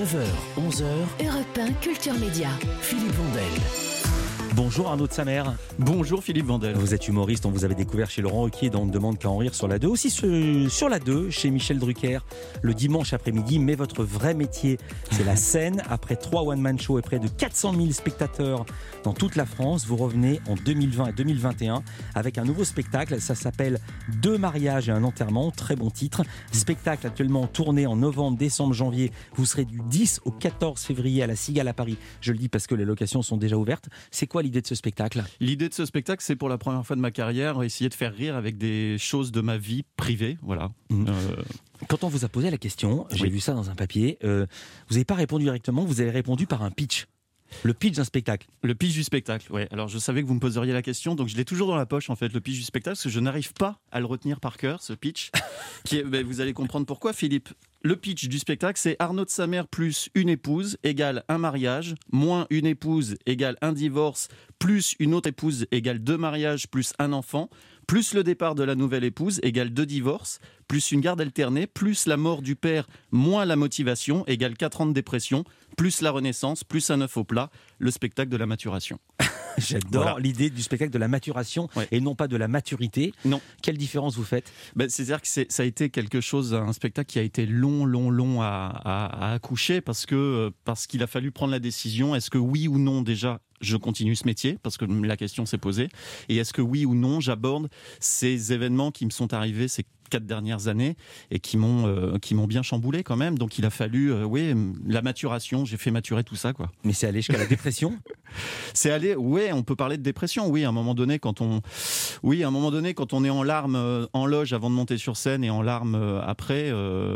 9h, 11h, Europe 1 Culture Média. Philippe Vandel. Bonjour Arnaud de Samer. Bonjour Philippe Vandel. Vous êtes humoriste, on vous avait découvert chez Laurent Ruquier dans On ne demande qu'à en rire sur la 2. Aussi sur la 2, chez Michel Drucker, le dimanche après-midi. Mais votre vrai métier, c'est la scène. Après 3 one-man shows et près de 400 000 spectateurs dans toute la France, vous revenez en 2020 et 2021 avec un nouveau spectacle. Ça s'appelle 2 mariages et un enterrement. Très bon titre. Spectacle actuellement tourné en novembre, décembre, janvier. Vous serez du 10 au 14 février à la Cigale à Paris. Je le dis parce que les locations sont déjà ouvertes. C'est quoi l'idée de ce spectacle ? L'idée de ce spectacle, c'est pour la première fois de ma carrière, essayer de faire rire avec des choses de ma vie privée. Voilà. Quand on vous a posé la question, j'ai vu ça dans un papier, vous n'avez pas répondu directement, vous avez répondu par un pitch. Le pitch d'un spectacle. Le pitch du spectacle, ouais. Alors je savais que vous me poseriez la question, donc je l'ai toujours dans la poche en fait, le pitch du spectacle, parce que je n'arrive pas à le retenir par cœur, ce pitch. Vous allez comprendre pourquoi, Philippe. Le pitch du spectacle, c'est Arnaud de Samer plus une épouse égale un mariage, moins une épouse égale un divorce, plus une autre épouse égale 2 mariages plus un enfant, plus le départ de la nouvelle épouse égale 2 divorces, plus une garde alternée, plus la mort du père, moins la motivation égale 4 ans de dépression, plus la renaissance, plus un œuf au plat, le spectacle de la maturation. J'adore l'idée du spectacle de la maturation et non pas de la maturité. Non. Quelle différence vous faites ? C'est-à-dire que ça a été quelque chose, un spectacle qui a été long à accoucher parce qu'il a fallu prendre la décision, est-ce que oui ou non déjà je continue ce métier, parce que la question s'est posée, et est-ce que oui ou non j'aborde ces événements qui me sont arrivés ces 4 dernières années et qui m'ont bien chamboulé quand même. Donc il a fallu la maturation, j'ai fait maturer tout ça quoi. Mais c'est allé jusqu'à la dépression. C'est allé, on peut parler de dépression, à un moment donné quand on est en larmes en loge avant de monter sur scène et en larmes après,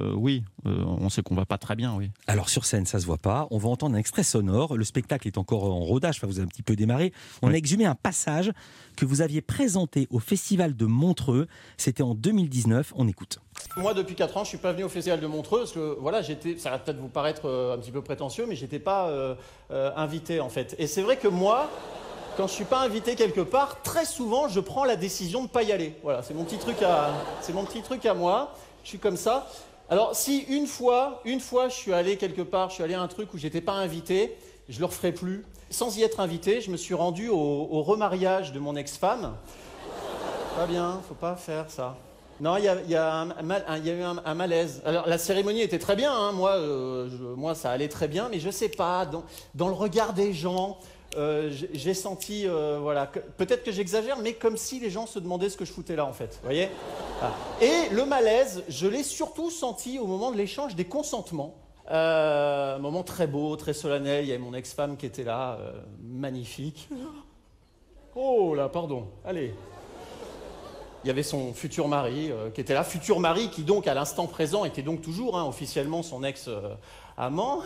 on sait qu'on va pas très bien, oui. Alors sur scène, ça se voit pas, on va entendre un extrait sonore, le spectacle est encore en rodage, vous avez un petit peu démarré, on a exhumé un passage que vous aviez présenté au Festival de Montreux, c'était en 2019, on écoute. Moi, depuis 4 ans, je suis pas venu au Festival de Montreux parce que ça va peut-être vous paraître un petit peu prétentieux, mais j'étais pas invité en fait. Et c'est vrai que moi, quand je suis pas invité quelque part, très souvent, je prends la décision de pas y aller. Voilà, c'est mon petit truc à moi. Je suis comme ça. Alors, si une fois, je suis allé quelque part, je suis allé à un truc où j'étais pas invité, je le referai plus. Sans y être invité, je me suis rendu au remariage de mon ex-femme. Pas bien, faut pas faire ça. Non, il y a eu un malaise. Alors, la cérémonie était très bien, hein. Moi, ça allait très bien, mais je sais pas, dans le regard des gens, j'ai senti, peut-être que j'exagère, mais comme si les gens se demandaient ce que je foutais là, en fait. Vous voyez ? Et le malaise, je l'ai surtout senti au moment de l'échange des consentements. Un moment très beau, très solennel. Il y avait mon ex-femme qui était là, magnifique. Oh là, pardon, allez. Il y avait son futur mari qui était là, futur mari qui donc à l'instant présent était donc toujours officiellement son ex-amant.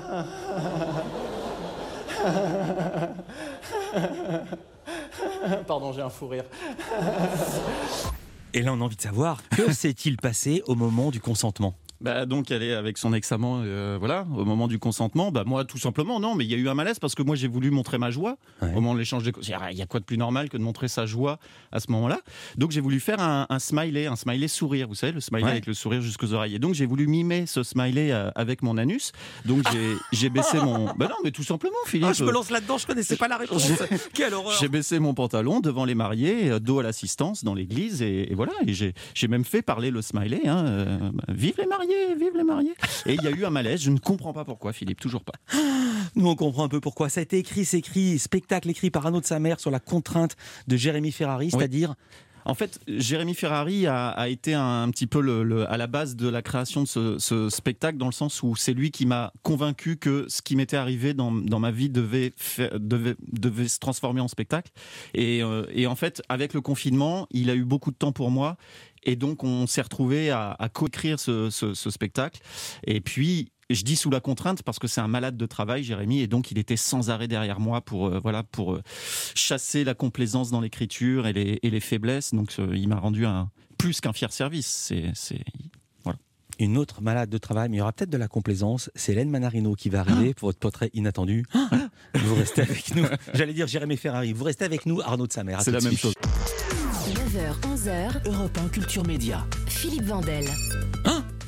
Pardon, j'ai un fou rire. Et là on a envie de savoir, que s'est-il passé au moment du consentement ? Donc elle est avec son ex-amant, au moment du consentement, moi tout simplement non, mais il y a eu un malaise parce que moi j'ai voulu montrer ma joie au moment de l'échange il y a quoi de plus normal que de montrer sa joie à ce moment-là, donc j'ai voulu faire un smiley sourire, vous savez le smiley avec le sourire jusqu'aux oreilles, et donc j'ai voulu mimer ce smiley avec mon anus, donc j'ai baissé mon... non mais tout simplement Philippe, je me lance là-dedans, je connaissais pas la réponse. Quelle horreur. J'ai baissé mon pantalon devant les mariés, dos à l'assistance dans l'église, et voilà, et j'ai même fait parler le smiley, vive les mariés, vive les mariés. Et il y a eu un malaise, je ne comprends pas pourquoi Philippe, toujours pas. Nous on comprend un peu pourquoi. Ça a été spectacle écrit par Arnaud de Samer sur la contrainte de Jérémy Ferrari, c'est-à-dire... En fait, Jérémy Ferrari a été un petit peu à la base de la création de ce spectacle, dans le sens où c'est lui qui m'a convaincu que ce qui m'était arrivé dans ma vie devait se transformer en spectacle. Et en fait, avec le confinement, il a eu beaucoup de temps pour moi. Et donc, on s'est retrouvés à coécrire ce spectacle. Et puis... Je dis sous la contrainte parce que c'est un malade de travail, Jérémy, et donc il était sans arrêt derrière moi pour chasser la complaisance dans l'écriture et les faiblesses. Donc il m'a rendu plus qu'un fier service. Voilà. Une autre malade de travail, mais il y aura peut-être de la complaisance, c'est Hélène Manarino qui va arriver pour votre portrait inattendu. Vous restez avec nous. J'allais dire Jérémy Ferrari. Vous restez avec nous, Arnaud de Samer. C'est la même chose. 9h, 11h, Europe 1 Culture Média. Philippe Vandel.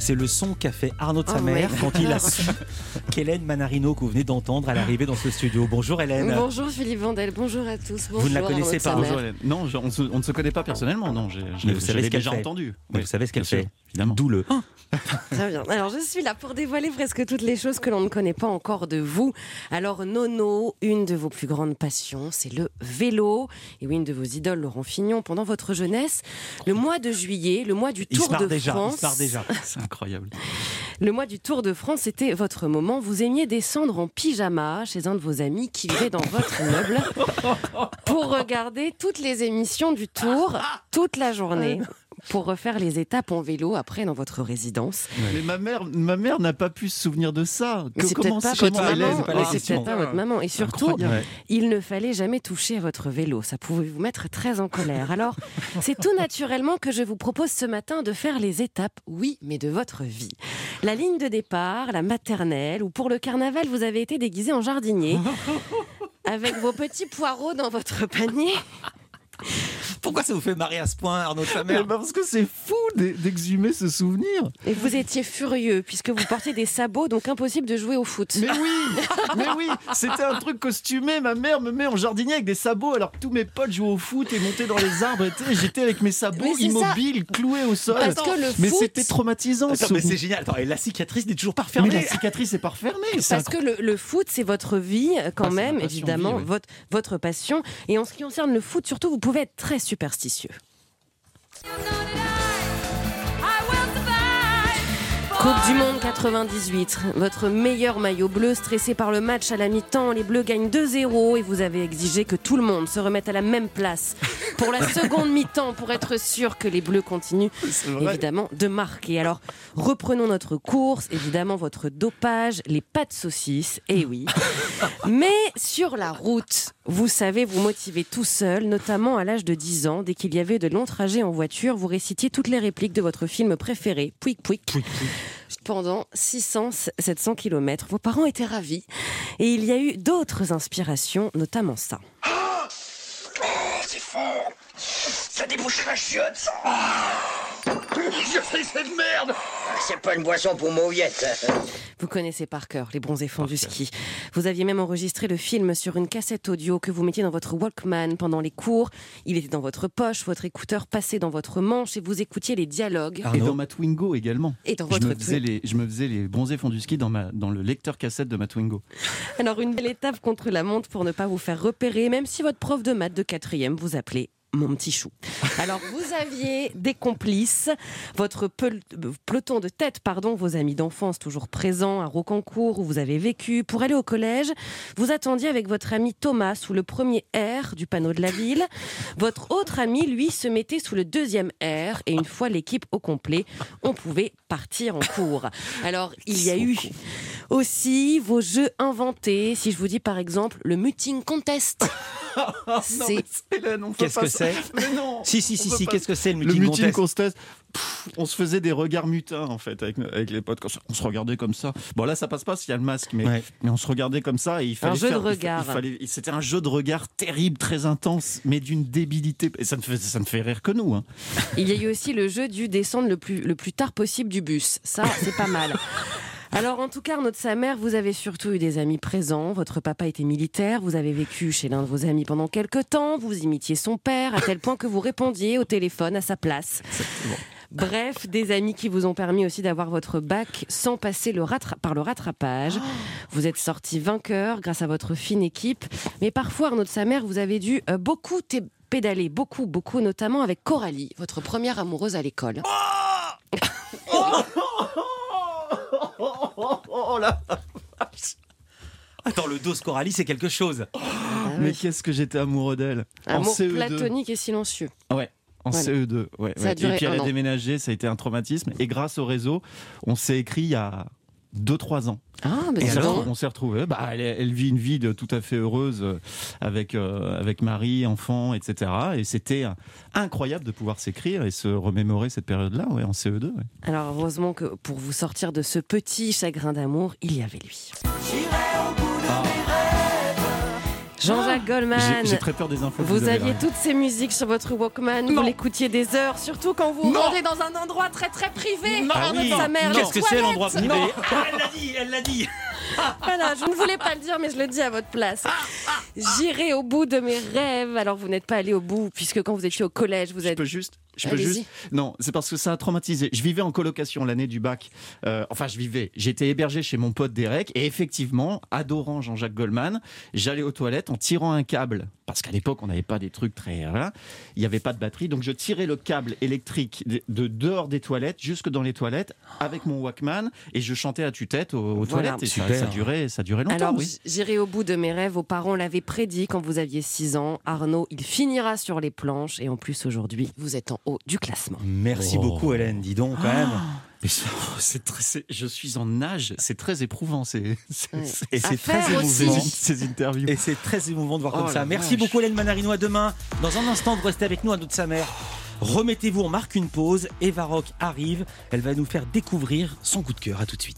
C'est le son qu'a fait Arnaud de sa mère quand il a su qu'Hélène Manarino, que vous venez d'entendre, à l'arrivée dans ce studio. Bonjour Hélène. Bonjour Philippe Vandel, bonjour à tous. Bonjour, vous ne la connaissez pas? Bonjour Hélène. Non, on ne se connaît pas personnellement. Non, je l'ai déjà entendu. Mais vous savez ce qu'elle fait, évidemment. D'où le. Très bien. Alors je suis là pour dévoiler presque toutes les choses que l'on ne connaît pas encore de vous. Alors Nono, une de vos plus grandes passions, c'est le vélo. Et oui, une de vos idoles, Laurent Fignon, pendant votre jeunesse, le mois de juillet, le mois du Tour de France. Il se part déjà. C'est incroyable. Le mois du Tour de France, c'était votre moment. Vous aimiez descendre en pyjama chez un de vos amis qui vivait dans votre immeuble pour regarder toutes les émissions du Tour toute la journée. Pour refaire les étapes en vélo après dans votre résidence. Mais ma mère n'a pas pu se souvenir de ça. Mais c'est peut-être pas votre maman. C'est peut-être pas votre maman. Et surtout, il ne fallait jamais toucher à votre vélo. Ça pouvait vous mettre très en colère. Alors, c'est tout naturellement que je vous propose ce matin de faire les étapes, oui, mais de votre vie. La ligne de départ, la maternelle, ou pour le carnaval, vous avez été déguisé en jardinier, avec vos petits poireaux dans votre panier. Pourquoi ça vous fait marrer à ce point, Arnaud de sa mère? Parce que c'est fou d'exhumer ce souvenir. Et vous étiez furieux puisque vous portiez des sabots, donc impossible de jouer au foot. Mais oui, c'était un truc costumé. Ma mère me met en jardinier avec des sabots alors que tous mes potes jouaient au foot et montaient dans les arbres. Et j'étais avec mes sabots immobiles, cloués au sol. Parce que le mais foot... c'était traumatisant. Attends, mais c'est génial. Attends, et la cicatrice n'est toujours pas refermée. Mais la cicatrice n'est pas refermée. Parce que le foot, c'est votre vie quand même, évidemment, votre passion. Et en ce qui concerne le foot, surtout, vous pouvez être très superstitieux. Coupe du Monde 98, votre meilleur maillot bleu, stressé par le match à la mi-temps, les Bleus gagnent 2-0 et vous avez exigé que tout le monde se remette à la même place pour la seconde mi-temps pour être sûr que les Bleus continuent évidemment de marquer. Alors reprenons notre course, évidemment votre dopage, les pâtes saucisses, et oui. Mais sur la route, vous savez vous motiver tout seul, notamment à l'âge de 10 ans, dès qu'il y avait de longs trajets en voiture, vous récitiez toutes les répliques de votre film préféré, Pouic Pouic. Pendant 600-700 km. Vos parents étaient ravis. Et il y a eu d'autres inspirations, notamment ça. Oh, c'est fort. Ça débouche la chiotte, ça. Je fais cette merde. C'est pas une boisson pour mauviettes. Vous connaissez par cœur les bronzés fonds du ski. Vous aviez même enregistré le film sur une cassette audio que vous mettiez dans votre Walkman pendant les cours. Il était dans votre poche, votre écouteur passé dans votre manche et vous écoutiez les dialogues. Et dans ma Twingo également. Et dans je me faisais les bronzés fonds du ski dans le lecteur cassette de ma Twingo. Alors une belle étape contre la montre pour ne pas vous faire repérer, même si votre prof de maths de 4e vous appelait mon petit chou. Alors, vous aviez des complices, votre peloton de tête, vos amis d'enfance toujours présents à Rocancourt où vous avez vécu. Pour aller au collège, vous attendiez avec votre ami Thomas sous le premier R du panneau de la ville. Votre autre ami, lui, se mettait sous le deuxième R et une fois l'équipe au complet, on pouvait partir en cours. Alors, il y a eu aussi vos jeux inventés. Si je vous dis par exemple le muting contest. Qu'est-ce que c'est? Mais non. Si, qu'est-ce que c'est le muting contest? On se faisait des regards mutins en fait avec les potes. On se regardait comme ça. Bon là ça passe pas s'il y a le masque, mais on se regardait comme ça et il fallait un jeu de regard. C'était un jeu de regard terrible, très intense, mais d'une débilité. Et ça ne fait rire que nous. Hein. Il y a eu aussi le jeu du descendre le plus tard possible du bus. Ça c'est pas mal. Alors en tout cas, Arnaud de sa mère, vous avez surtout eu des amis présents. Votre papa était militaire, vous avez vécu chez l'un de vos amis pendant quelques temps, vous imitiez son père à tel point que vous répondiez au téléphone à sa place. Bref, des amis qui vous ont permis aussi d'avoir votre bac sans passer par le rattrapage. Vous êtes sorti vainqueur grâce à votre fine équipe. Mais parfois, Arnaud de sa mère, vous avez dû beaucoup pédaler, beaucoup, notamment avec Coralie, votre première amoureuse à l'école. Oh là. Attends, le dos Coralie, c'est quelque chose. Mais qu'est-ce que j'étais amoureux d'elle. Amour platonique et silencieux. Ouais. En CE2, ouais. Et puis elle a déménagé, ça a été un traumatisme. Et grâce au réseau, on s'est écrit il y a 2-3 ans. Et alors, on s'est retrouvés. Elle vit une vie tout à fait heureuse avec mari, enfant, etc. Et c'était incroyable de pouvoir s'écrire et se remémorer cette période-là, en CE2. Ouais. Alors heureusement que pour vous sortir de ce petit chagrin d'amour, il y avait lui. Jean-Jacques Goldman. J'ai très peur des infos. que Vous avez aviez là. toutes ces musiques sur votre Walkman, vous l'écoutiez des heures, surtout quand vous rendez dans un endroit très très privé. Ah oui, Sa mère, les qu'est-ce que c'est l'endroit toilettes. privé? Elle l'a dit. Voilà, je ne voulais pas le dire, mais je le dis à votre place. J'irai au bout de mes rêves. Alors, vous n'êtes pas allé au bout, puisque quand vous étiez au collège, vous Je êtes... peux juste. Allez-y. Non, c'est parce que ça a traumatisé. Je vivais en colocation l'année du bac. J'étais hébergé chez mon pote Derek et effectivement, adorant Jean-Jacques Goldman, j'allais aux toilettes en tirant un câble. Parce qu'à l'époque, on n'avait pas des trucs très... Voilà. Il n'y avait pas de batterie. Donc, je tirais le câble électrique de dehors des toilettes jusque dans les toilettes avec mon Walkman et je chantais à tue-tête aux Voilà. toilettes. Et Super. ça durait longtemps, Alors, oui. j'irai au bout de mes rêves. Vos parents l'avaient prédit quand vous aviez 6 ans. Arnaud, il finira sur les planches. Et en plus, aujourd'hui, vous êtes en haut du classement. Merci beaucoup, Hélène. Dis donc, quand même. Mais je suis en nage, c'est très éprouvant. Ouais. Et À c'est très faire aussi. émouvant. Ces interviews. Et c'est très émouvant de voir comme Oh ça. la Merci vache. beaucoup, Hélène Manarino. À demain. Dans un instant, vous restez avec nous à notre sa mère. Remettez-vous, on marque une pause. Eva Rock arrive. Elle va nous faire découvrir son coup de cœur. À tout de suite.